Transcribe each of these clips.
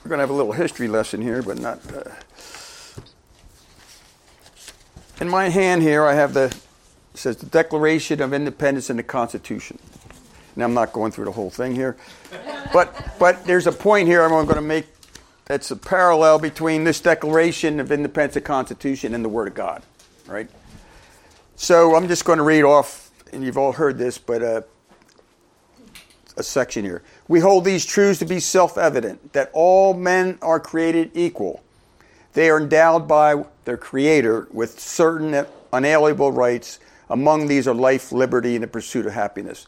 We're going to have a little history lesson here, but not... In my hand here, I have it says the Declaration of Independence and the Constitution. Now, I'm not going through the whole thing here. But there's a point here I'm going to make that's a parallel between this Declaration of Independence and Constitution and the Word of God, right? So I'm just going to read off, and you've all heard this, but a section here. We hold these truths to be self-evident, that all men are created equal. They are endowed by their Creator with certain unalienable rights. Among these are life, liberty, and the pursuit of happiness.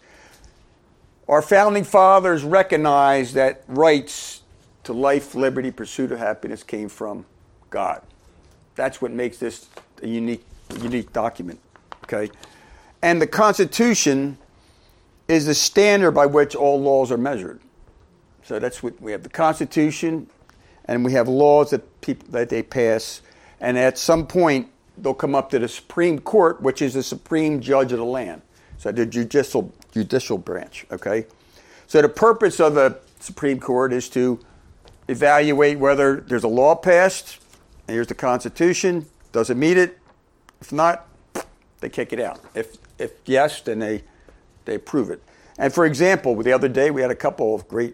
Our founding fathers recognized that rights to life, liberty, pursuit of happiness came from God. That's what makes this a unique document. Okay, and the Constitution is the standard by which all laws are measured. So that's what we have: the Constitution, and we have laws that they pass, and at some point they'll come up to the Supreme Court, which is the supreme judge of the land. So the judicial branch. Okay, so the purpose of the Supreme Court is to evaluate whether there's a law passed, and here's the Constitution. Does it meet it? If not, they kick it out. If yes, then they approve it. And for example, the other day we had a couple of great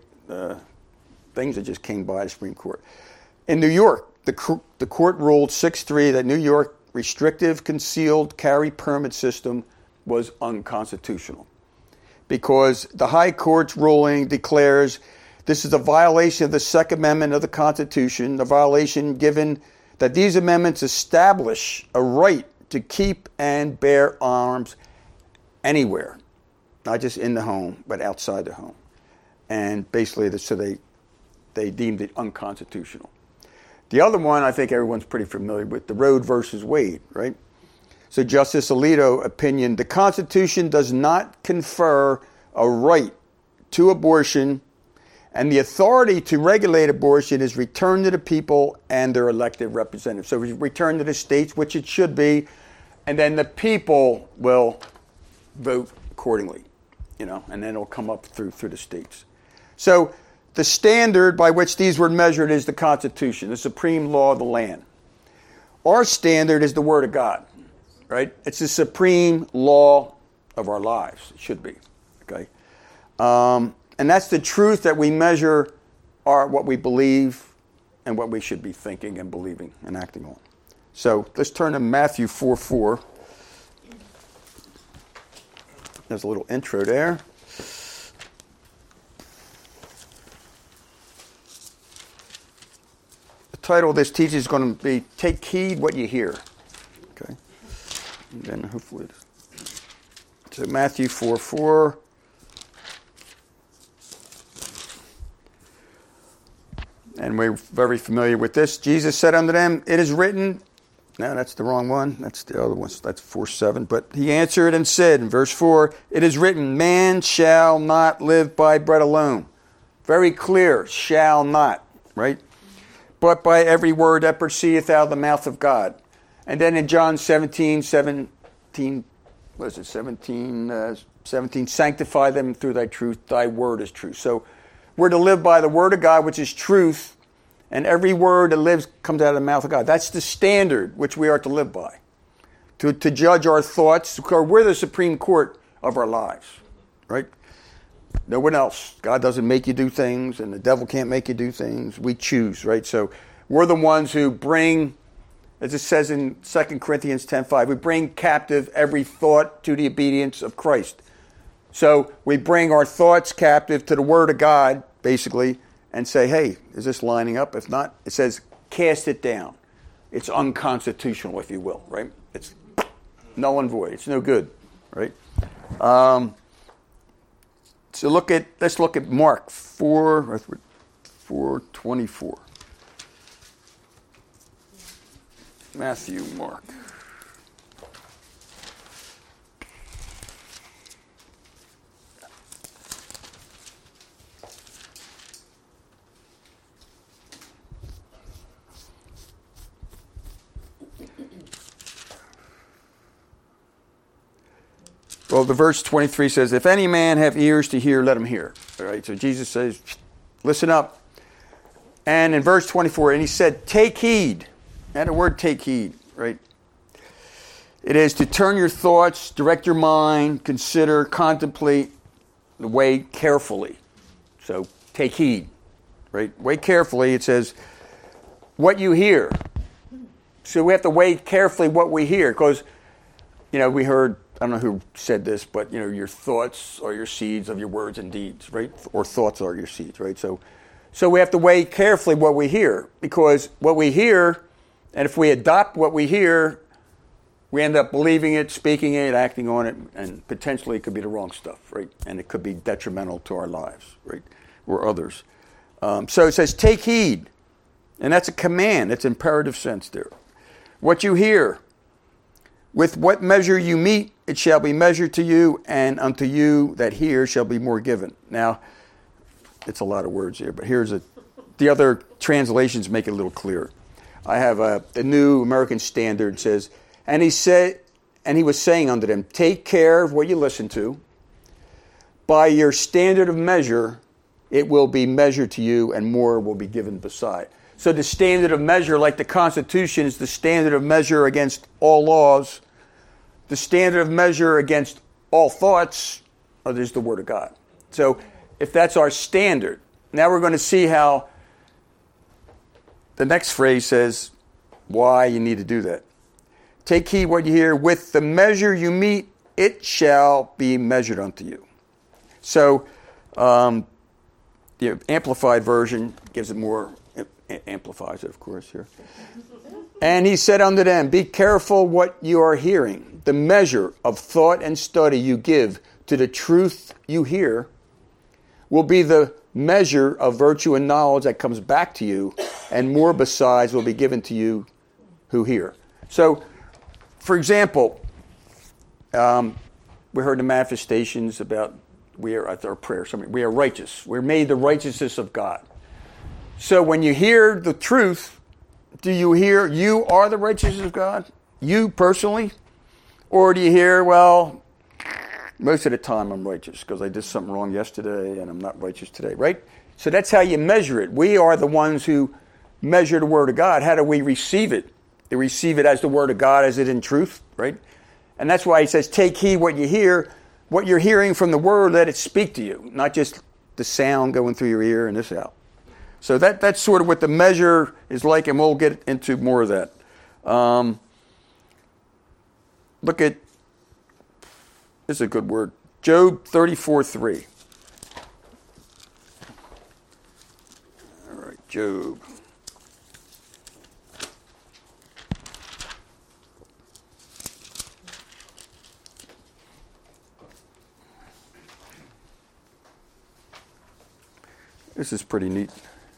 things that just came by the Supreme Court. In New York, the court ruled 6-3 that New York restrictive concealed carry permit system was unconstitutional because the High Court's ruling declares this is a violation of the Second Amendment of the Constitution, a violation given that these amendments establish a right to keep and bear arms anywhere, not just in the home, but outside the home. And basically, so they deemed it unconstitutional. The other one, I think everyone's pretty familiar with, the Roe versus Wade, right? So Justice Alito opinion, the Constitution does not confer a right to abortion, and the authority to regulate abortion is returned to the people and their elected representatives. So we return to the states, which it should be, and then the people will vote accordingly, and then it'll come up through the states. So the standard by which these were measured is the Constitution, the supreme law of the land. Our standard is the Word of God, right? It's the supreme law of our lives. It should be, okay? And that's the truth that we measure what we believe and what we should be thinking and believing and acting on. So let's turn to Matthew 4:4. There's a little intro there. The title of this teaching is going to be Take Heed What You Hear. Okay? And then hopefully so Matthew 4:4. And we're very familiar with this. Jesus said unto them, it is written. No, that's the wrong one. That's the other one. That's 4:7. But he answered and said in verse 4, it is written, man shall not live by bread alone. Very clear, shall not, right? But by every word that proceedeth out of the mouth of God. And then in John 17, sanctify them through thy truth. Thy word is truth. So we're to live by the word of God, which is truth. And every word that lives comes out of the mouth of God. That's the standard which we are to live by. To judge our thoughts. We're the Supreme Court of our lives. Right? No one else. God doesn't make you do things, and the devil can't make you do things. We choose, right? So we're the ones who bring, as it says in 2 Corinthians 10:5, we bring captive every thought to the obedience of Christ. So we bring our thoughts captive to the Word of God, basically, and say, hey, is this lining up? If not, it says, cast it down. It's unconstitutional, if you will, right? It's null and void. It's no good, right? So let's look at Mark 4:24. Matthew, Mark. Well, the verse 23 says, if any man have ears to hear, let him hear. All right, so Jesus says, listen up. And in verse 24, and he said, take heed. And the word take heed, right? It is to turn your thoughts, direct your mind, consider, contemplate the way carefully. So take heed, right? Weigh carefully. It says, what you hear. So we have to weigh carefully what we hear. Because, we heard, I don't know who said this, but, your thoughts are your seeds of your words and deeds, right? Or thoughts are your seeds, right? So we have to weigh carefully what we hear. Because what we hear, and if we adopt what we hear, we end up believing it, speaking it, acting on it, and potentially it could be the wrong stuff, right? And it could be detrimental to our lives, right? Or others. So it says, take heed. And that's a command. It's imperative sense there. What you hear. With what measure you meet, it shall be measured to you, and unto you that hear shall be more given. Now, it's a lot of words here, but the other translations make it a little clearer. I have the New American Standard says, and he was saying unto them, take care of what you listen to. By your standard of measure, it will be measured to you, and more will be given beside. So the standard of measure, like the Constitution, is the standard of measure against all laws. The standard of measure against all thoughts, there's the Word of God. So if that's our standard, now we're going to see how the next phrase says why you need to do that. Take heed what you hear. With the measure you meet, it shall be measured unto you. So the Amplified Version gives it more, amplifies it, of course, here. And he said unto them, be careful what you are hearing. The measure of thought and study you give to the truth you hear will be the measure of virtue and knowledge that comes back to you, and more besides will be given to you who hear. So, for example, we heard the manifestations about we are at our prayer. We are righteous. We're made the righteousness of God. So when you hear the truth, do you hear you are the righteousness of God? You personally? Or do you hear, well, most of the time I'm righteous because I did something wrong yesterday and I'm not righteous today, right? So that's how you measure it. We are the ones who measure the Word of God. How do we receive it? They receive it as the Word of God, as it in truth, right? And that's why he says, take heed what you hear. What you're hearing from the Word, let it speak to you, not just the sound going through your ear and this out. So that's sort of what the measure is like, and we'll get into more of that. Look at, this is a good word, Job 34:3. All right, Job. This is pretty neat.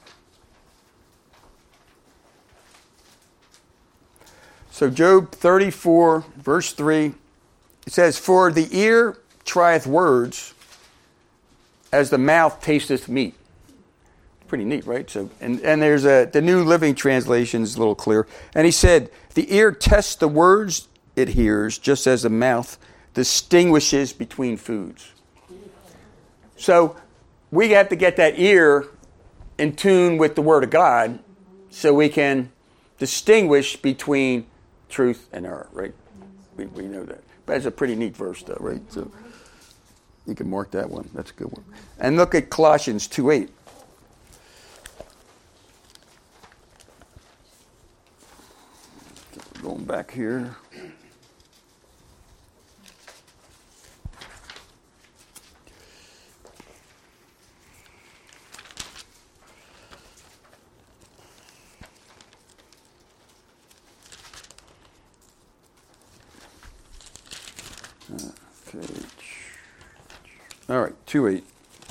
So Job 34, verse 3, it says, for the ear trieth words as the mouth tasteth meat. Pretty neat, right? So, and there's the New Living Translation is a little clearer. And he said, the ear tests the words it hears, just as the mouth distinguishes between foods. So we have to get that ear in tune with the Word of God so we can distinguish between truth and error, right? We know that. But it's a pretty neat verse, though, right? So you can mark that one. That's a good one. And look at Colossians 2:8. Going back here. All right, 2:8.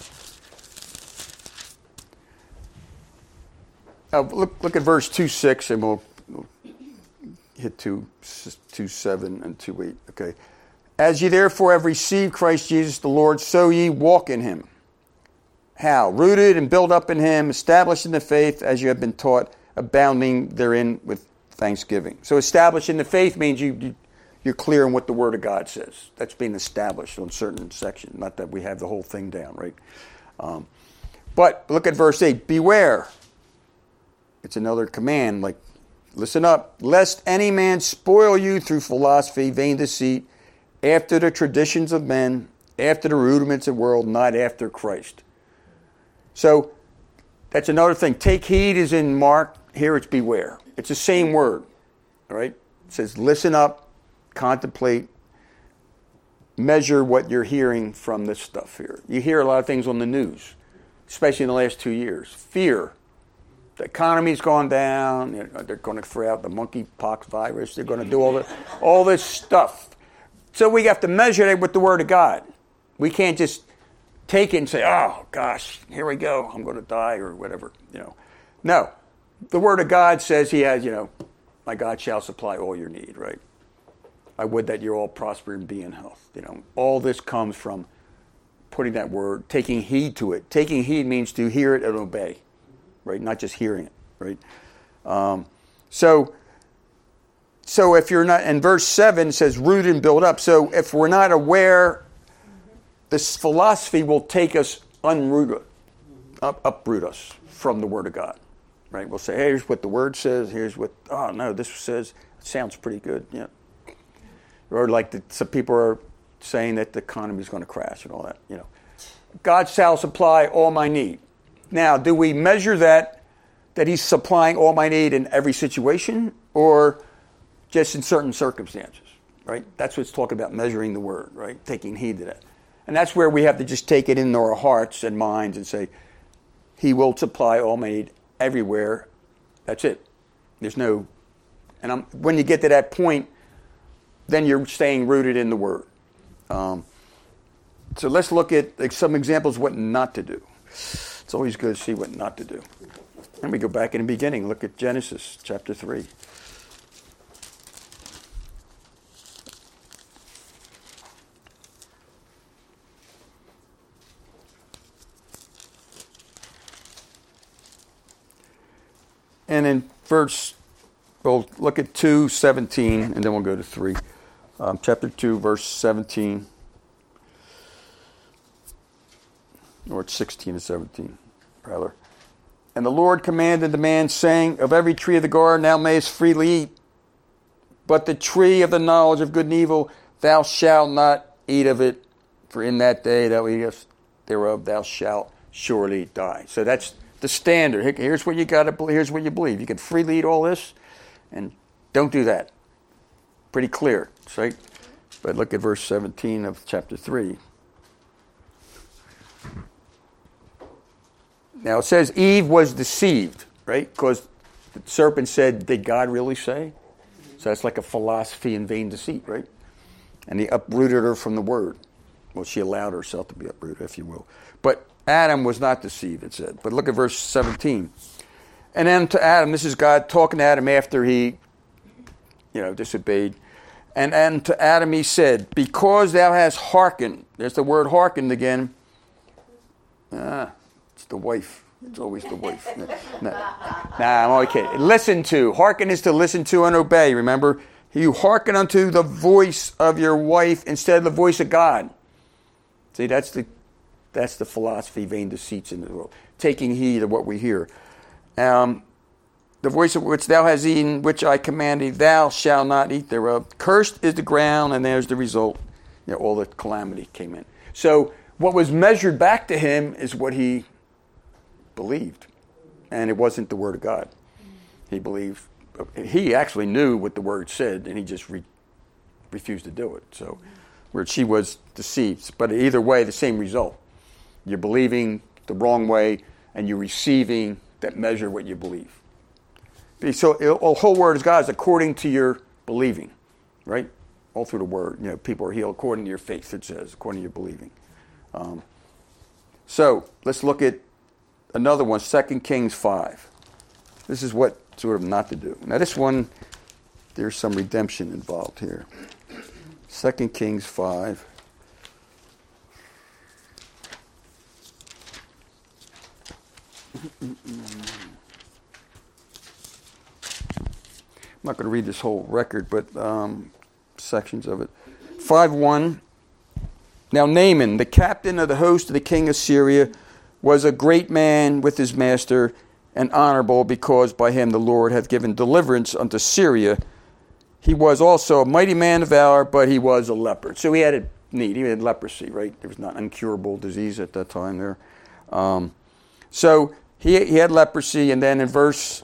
Look at verse 2:6, and we'll hit 2:7 and 2:8. Okay. As ye therefore have received Christ Jesus the Lord, so ye walk in him. How? Rooted and built up in him, established in the faith as you have been taught, abounding therein with thanksgiving. So established in the faith means you're clear on what the Word of God says. That's being established on certain sections. Not that we have the whole thing down, right? But look at verse 8. Beware. It's another command, like, listen up. Lest any man spoil you through philosophy, vain deceit, after the traditions of men, after the rudiments of the world, not after Christ. So that's another thing. Take heed is in Mark. Here it's beware. It's the same word. All right? It says listen up, contemplate, measure what you're hearing from this stuff here. You hear a lot of things on the news, especially in the last 2 years. Fear. The economy's gone down. You know, they're going to throw out the monkeypox virus. They're going to do all this stuff. So we have to measure it with the Word of God. We can't just take it and say, oh, gosh, here we go. I'm going to die or whatever. You know, no. The Word of God says he has, my God shall supply all your need, right? I would that you're all prosper and be in health. All this comes from putting that word, taking heed to it. Taking heed means to hear it and obey, right? Not just hearing it, right? So if you're not, and verse 7 says root and build up. So if we're not aware, this philosophy will take us, uproot us from the Word of God, right? We'll say, hey, here's what the Word says. Here's what, oh no, this says, it sounds pretty good, yeah. Or like some people are saying that the economy is going to crash and all that. God shall supply all my need. Now, do we measure that He's supplying all my need in every situation, or just in certain circumstances? Right? That's what it's talking about, measuring the word, right? Taking heed to that, and that's where we have to just take it into our hearts and minds and say, He will supply all my need everywhere. That's it. There's no, and when you get to that point, then you're staying rooted in the Word. So let's look at some examples of what not to do. It's always good to see what not to do. And we go back in the beginning. Look at Genesis chapter 3. And in we'll look at 2:17, and then we'll go to 3. Chapter 2, verse 17. Or it's 16 and 17, rather. And the Lord commanded the man, saying, of every tree of the garden thou mayest freely eat, but the tree of the knowledge of good and evil, thou shalt not eat of it, for in that day thou eatest thereof, thou shalt surely die. So that's the standard. Here's what you got to. Here's what you believe. You can freely eat all this, and don't do that. Pretty clear, right? But look at verse 17 of chapter 3. Now it says Eve was deceived, right? Because the serpent said, did God really say? So that's like a philosophy in vain deceit, right? And he uprooted her from the word. Well, she allowed herself to be uprooted, if you will. But Adam was not deceived, it said. But look at verse 17. And then to Adam, this is God talking to Adam after he, disobeyed. And to Adam he said, because thou hast hearkened. There's the word hearkened again. It's the wife. It's always the wife. I'm only kidding. Listen to. Hearken is to listen to and obey. Remember? You hearken unto the voice of your wife instead of the voice of God. See, that's the philosophy, vain deceits in the world. Taking heed of what we hear. The voice of which thou hast eaten, which I command thee, thou shalt not eat thereof. Cursed is the ground, and there's the result. All the calamity came in. So what was measured back to him is what he believed. And it wasn't the Word of God. He actually knew what the Word said, and he just refused to do it. So where she was deceived. But either way, the same result. You're believing the wrong way, and you're receiving that measure what you believe. So the whole Word of God is according to your believing, right? All through the Word. People are healed according to your faith, it says, according to your believing. So let's look at another one, 2 Kings 5. This is what sort of not to do. Now this one, there's some redemption involved here. 2 Kings 5. I'm not going to read this whole record, but sections of it. 5:1. Now Naaman, the captain of the host of the king of Syria, was a great man with his master, and honorable, because by him the Lord hath given deliverance unto Syria. He was also a mighty man of valor, but he was a leper. So he had a need. He had leprosy, right? There was not an incurable disease at that time there. So he had leprosy, and then in verse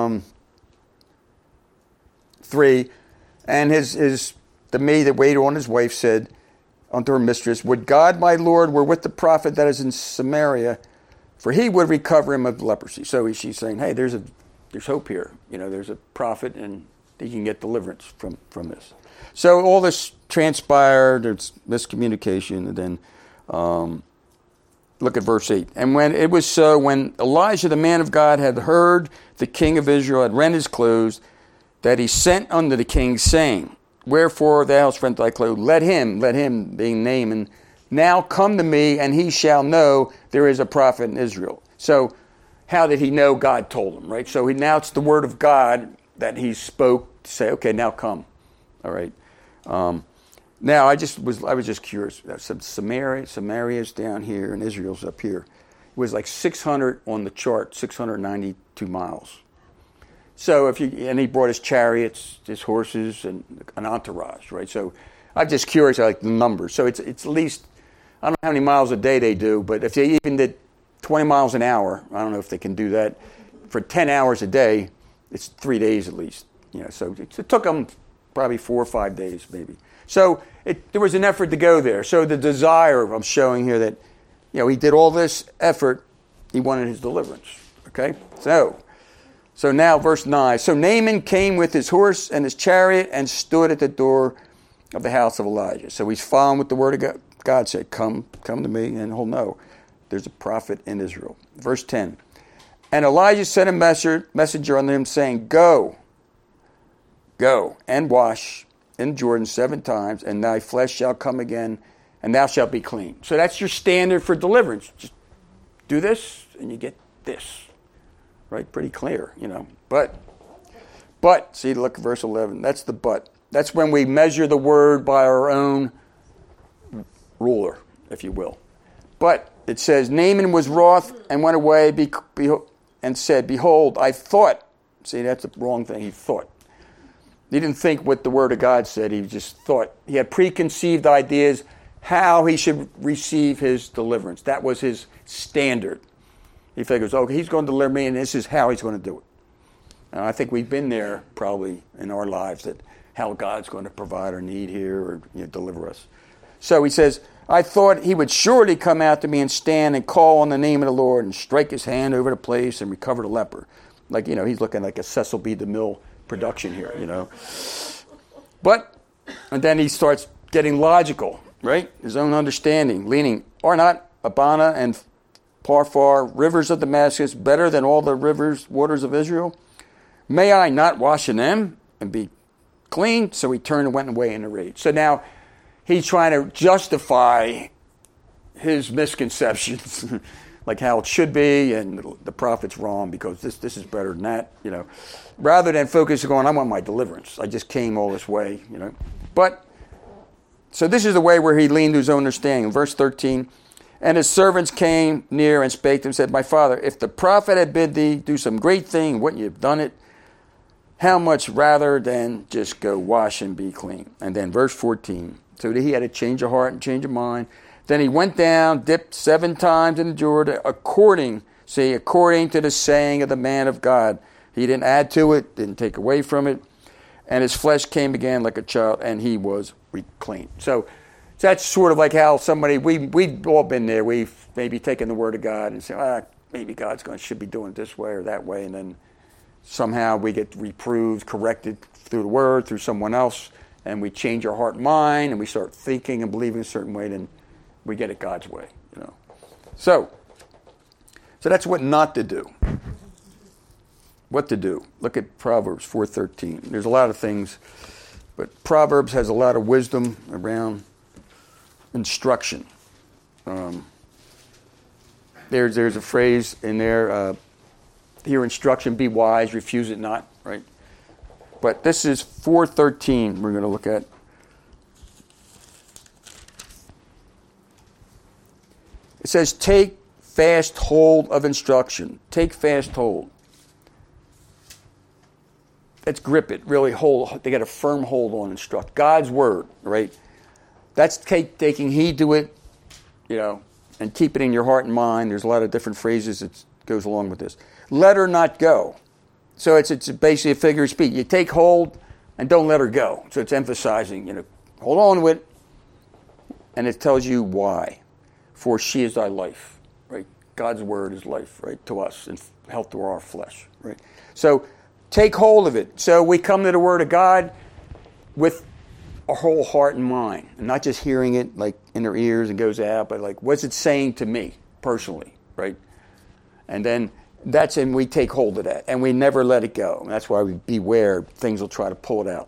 3, and the maid that waited on his wife said unto her mistress, would God my Lord were with the prophet that is in Samaria, for he would recover him of leprosy. So she's saying, hey, there's hope here. There's a prophet, and he can get deliverance from this. So all this transpired. There's miscommunication, and then look at verse 8. And when it was so, when Elijah the man of God had heard the king of Israel had rent his clothes, that he sent unto the king, saying, wherefore thou hast rent thy clothes? Let him being Naaman, now come to me, and he shall know there is a prophet in Israel. So how did he know? God told him, right? So now it's the word of God that he spoke to say, okay, now come. All right. Now I was just curious. Samaria's down here, and Israel's up here. It was like 600 on the chart, 692 miles. So and he brought his chariots, his horses, and an entourage, right? So I'm just curious, I like the numbers. So it's at least, I don't know how many miles a day they do, but if they even did 20 miles an hour, I don't know if they can do that. For 10 hours a day, it's 3 days at least. So it took them probably 4 or 5 days, maybe. So there was an effort to go there. So the desire, I'm showing here that, he did all this effort. He wanted his deliverance. Okay? So now verse 9. So Naaman came with his horse and his chariot and stood at the door of the house of Elijah. So he's following what the word of God. God said, come to me, and he'll know there's a prophet in Israel. Verse 10. And Elijah sent a messenger unto him, saying, Go and wash in Jordan 7 times, and thy flesh shall come again, and thou shalt be clean. So that's your standard for deliverance. Just do this, and you get this. Right? Pretty clear, But, see, look at verse 11. That's the but. That's when we measure the word by our own ruler, if you will. But it says, Naaman was wroth and went away and said, Behold, I thought. See, that's the wrong thing. He thought. He didn't think what the word of God said. He just thought. He had preconceived ideas how he should receive his deliverance. That was his standard. He figures, okay, he's going to deliver me, and this is how he's going to do it. And I think we've been there probably in our lives, that how God's going to provide our need here or deliver us. So he says, I thought he would surely come out to me and stand and call on the name of the Lord and strike his hand over the place and recover the leper. Like, he's looking like a Cecil B. DeMille production here, But, and then he starts getting logical, right? His own understanding, leaning, are not Abana and Pharpar, rivers of Damascus, better than all the waters of Israel? May I not wash in them and be clean? So he turned and went away in a rage. So now he's trying to justify his misconceptions, like how it should be, and the prophet's wrong because this is better than that, rather than focusing on, I want my deliverance. I just came all this way, But, so this is the way where he leaned to his own understanding. Verse 13, and his servants came near and spake to him, said, My father, if the prophet had bid thee do some great thing, wouldn't you have done it? How much rather than just go wash and be clean? And then verse 14, so he had a change of heart and change of mind. Then he went down, dipped 7 times in the Jordan, according to the saying of the man of God. He didn't add to it, didn't take away from it. And his flesh came again like a child, and he was clean. So that's sort of like how we've all been there. We've maybe taken the word of God and said, maybe God's should be doing it this way or that way. And then somehow we get reproved, corrected through the word, through someone else, and we change our heart and mind, and we start thinking and believing a certain way, then we get it God's way, So that's what not to do. What to do? Look at Proverbs 4:13. There's a lot of things, but Proverbs has a lot of wisdom around instruction. There's a phrase in there, hear instruction, be wise, refuse it not, right? But this is 4:13 we're going to look at. It says, take fast hold of instruction. Take fast hold. let's grip it, really hold. They got a firm hold on instruct. God's word, right? That's taking heed to it, and keep it in your heart and mind. There's a lot of different phrases that goes along with this. Let her not go. So it's basically a figure of speech. You take hold and don't let her go. So it's emphasizing, hold on to it, and it tells you why. For she is thy life, right? God's word is life, right, to us, and health to our flesh, right? So take hold of it. So we come to the word of God with our whole heart and mind, and not just hearing it like in our ears and goes out, but like, what's it saying to me personally, right? And then we take hold of that, and we never let it go. And that's why we beware. Things will try to pull it out.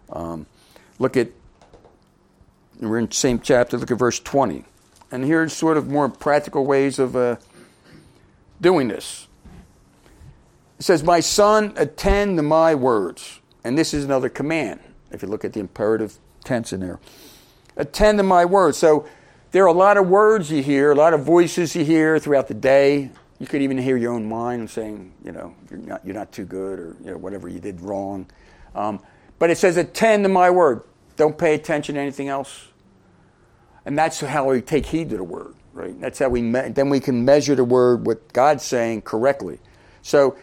We're in the same chapter, look at verse 20. And here's sort of more practical ways of doing this. It says, my son, attend to my words. And this is another command, if you look at the imperative tense in there. Attend to my words. So there are a lot of words you hear, a lot of voices you hear throughout the day. You could even hear your own mind saying, you're not too good, or whatever you did wrong. But it says, attend to my word. Don't pay attention to anything else. And that's how we take heed to the word, right? That's how then we can measure the word, what God's saying, correctly. So,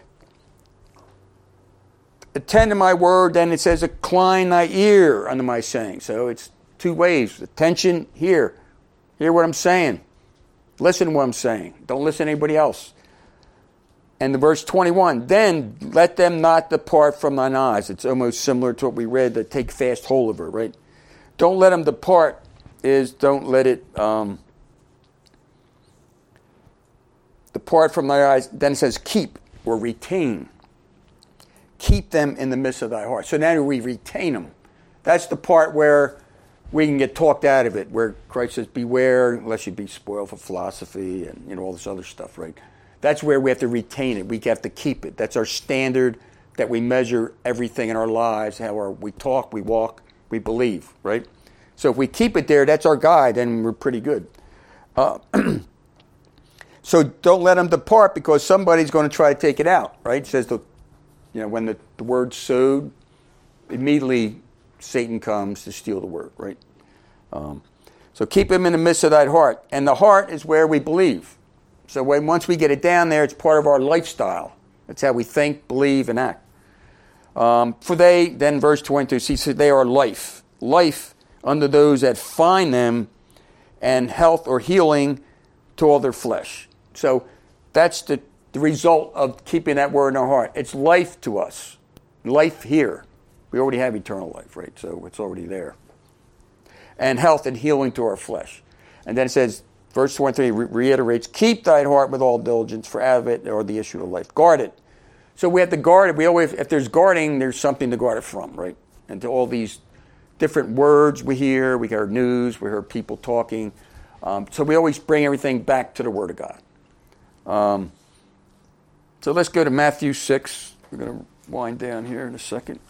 attend to my word, then it says, incline thy ear unto my saying. So it's two ways. Attention, hear what I'm saying. Listen to what I'm saying. Don't listen to anybody else. And the verse 21, then let them not depart from thine eyes. It's almost similar to what we read, that take fast hold of her, right? Don't let them depart is don't let it depart from thy eyes. Then it says keep or retain. Keep them in the midst of thy heart. So now we retain them. That's the part where we can get talked out of it, where Christ says, beware lest you be spoiled for philosophy and all this other stuff, right? That's where we have to retain it. We have to keep it. That's our standard that we measure everything in our lives, how we talk, we walk, we believe, right? So if we keep it there, that's our guide, and we're pretty good. So don't let them depart, because somebody's going to try to take it out, right? It says, when the word's sowed, immediately Satan comes to steal the word, right? So keep him in the midst of thy heart. And the heart is where we believe. So once we get it down there, it's part of our lifestyle. That's how we think, believe, and act. For they, then verse 22, see, they are life. Life unto those that find them, and health or healing to all their flesh. So that's the result of keeping that word in our heart. It's life to us. Life here. We already have eternal life, right? So it's already there. And health and healing to our flesh. And then it says, verse 23 reiterates, keep thy heart with all diligence, for out of it are the issue of life. Guard it. So we have to guard it. We always, if there's guarding, there's something to guard it from, right? And to all these different words we hear, we hear news, we hear people talking. So we always bring everything back to the Word of God. So let's go to Matthew 6. We're going to wind down here in a second.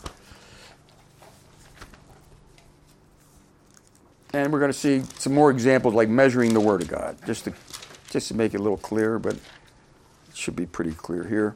And we're going to see some more examples like measuring the Word of God, just to make it a little clearer, but it should be pretty clear here.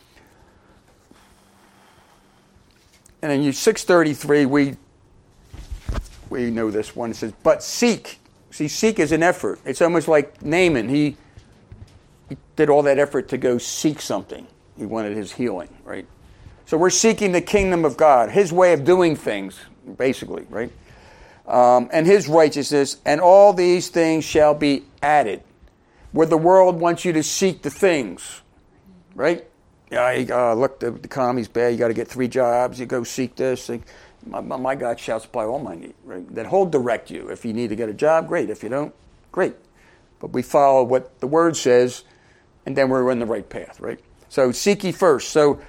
And in 633, we know this one. It says, but seek. See, seek is an effort. It's almost like Naaman. He did all that effort to go seek something. He wanted his healing, right? So we're seeking the kingdom of God, his way of doing things, basically, right? And his righteousness, and all these things shall be added. Where the world wants you to seek the things, right? Look, the economy's bad, you got to get 3 jobs, you go seek this. My God shall supply all my need, right? That he'll direct you. If you need to get a job, great. If you don't, great. But we follow what the Word says, and then we're in the right path, right? So seek ye first. So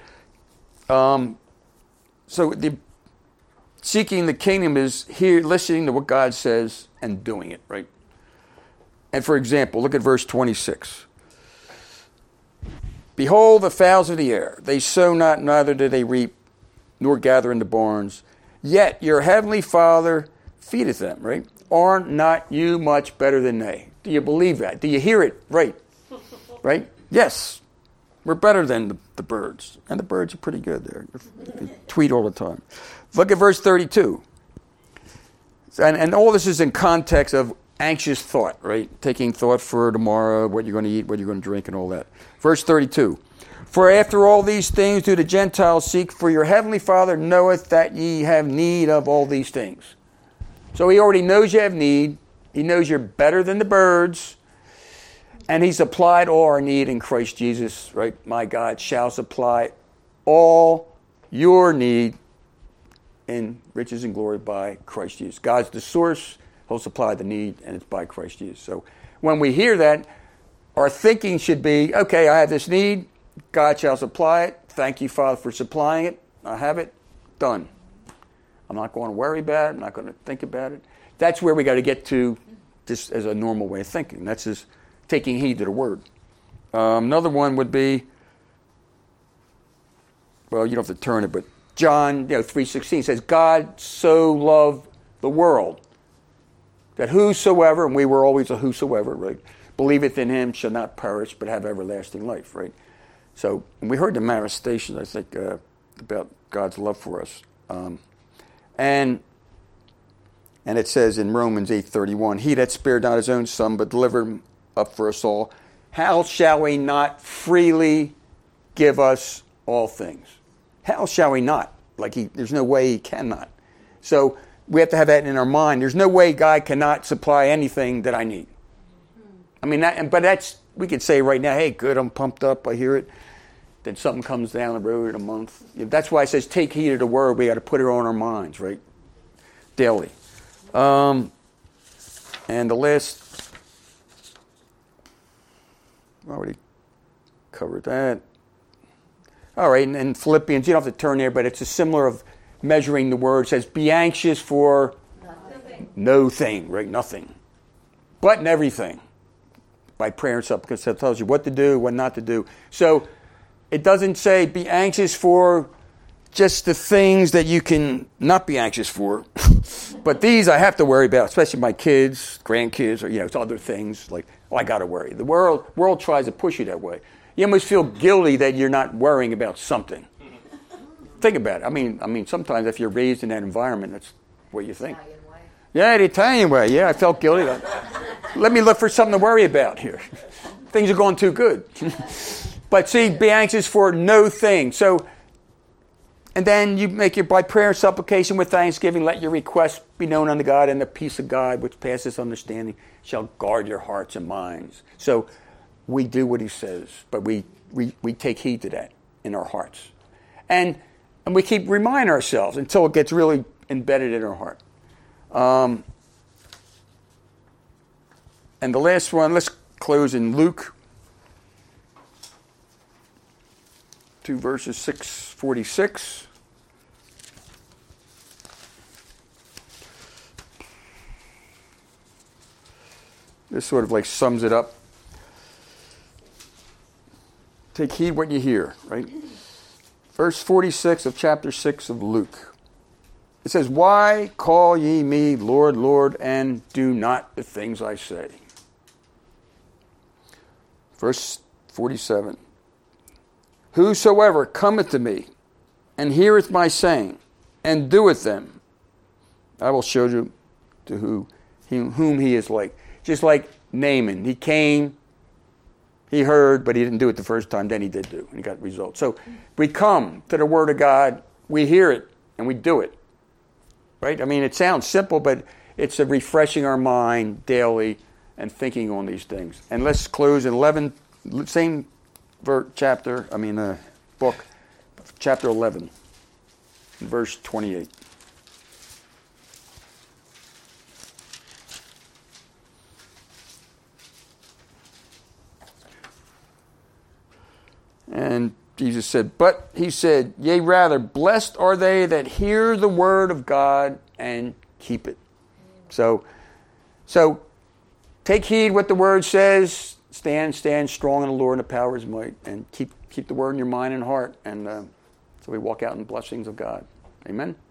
the seeking the kingdom is here, listening to what God says and doing it, right? And for example, look at verse 26. Behold the fowls of the air. They sow not, neither do they reap, nor gather into barns. Yet your heavenly Father feedeth them, right? Are not you much better than they? Do you believe that? Do you hear it? Right? Right? Yes. We're better than the birds. And the birds are pretty good there. They tweet all the time. Look at verse 32. And all this is in context of anxious thought, right? Taking thought for tomorrow, what you're going to eat, what you're going to drink, and all that. Verse 32. For after all these things do the Gentiles seek, for your heavenly Father knoweth that ye have need of all these things. So he already knows you have need. He knows you're better than the birds. And he supplied all our need in Christ Jesus, right? My God shall supply all your need in riches and glory by Christ Jesus. God's the source. He'll supply the need, and it's by Christ Jesus. So when we hear that, our thinking should be, okay, I have this need. God shall supply it. Thank you, Father, for supplying it. I have it. Done. I'm not going to worry about it. I'm not going to think about it. That's where we got to get to, just as a normal way of thinking. That's just taking heed to the word. Another one would be, well, you don't have to turn it, but John 3:16 says, God so loved the world that whosoever, and we were always a whosoever, right, believeth in him shall not perish but have everlasting life, right? So we heard the manifestations, I think, about God's love for us. And it says in Romans 8:31, he that spared not his own son but delivered him up for us all, how shall he not freely give us all things? How shall he not? There's no way he cannot. So we have to have that in our mind. There's no way God cannot supply anything that I need. I mean, we could say right now, hey, good, I'm pumped up, I hear it. Then something comes down the road in a month. That's why it says take heed of the word. We got to put it on our minds, right? Daily. And the last, I already covered that. All right, and Philippians, you don't have to turn there, but it's a similar of measuring the word. It says, be anxious for no thing, right? Nothing. But in everything. By prayer and stuff, because it tells you what to do, what not to do. So it doesn't say be anxious for just the things that you can not be anxious for. But these I have to worry about, especially my kids, grandkids, or it's other things like, I got to worry. The world tries to push you that way. You almost feel guilty that you're not worrying about something. Think about it. I mean, sometimes if you're raised in that environment, that's what you think. Yeah, the Italian way. Yeah, I felt guilty. Let me look for something to worry about here. Things are going too good. But see, be anxious for no thing. So, and then you make your, by prayer and supplication with thanksgiving, let your requests be known unto God, and the peace of God, which passes understanding, shall guard your hearts and minds. So we do what he says, but we take heed to that in our hearts. And we keep reminding ourselves until it gets really embedded in our heart. And the last one, let's close in Luke 2 verses 6:46. This sort of sums it up. Take heed what you hear, right? Verse 46 of chapter 6 of Luke. It says, why call ye me Lord, Lord, and do not the things I say? Verse 47. Whosoever cometh to me, and heareth my saying, and doeth them, I will show you to whom he is like. Just like Naaman. He came, he heard, but he didn't do it the first time. Then he did do, and he got results. So we come to the Word of God, we hear it, and we do it. Right? I mean, it sounds simple, but it's a refreshing our mind daily and thinking on these things. And let's close in same book, chapter 11, verse 28. And Jesus said, but he said, yea, rather, blessed are they that hear the word of God and keep it. So take heed what the word says. Stand strong in the Lord and the power of his might, and keep the word in your mind and heart. And so we walk out in blessings of God. Amen.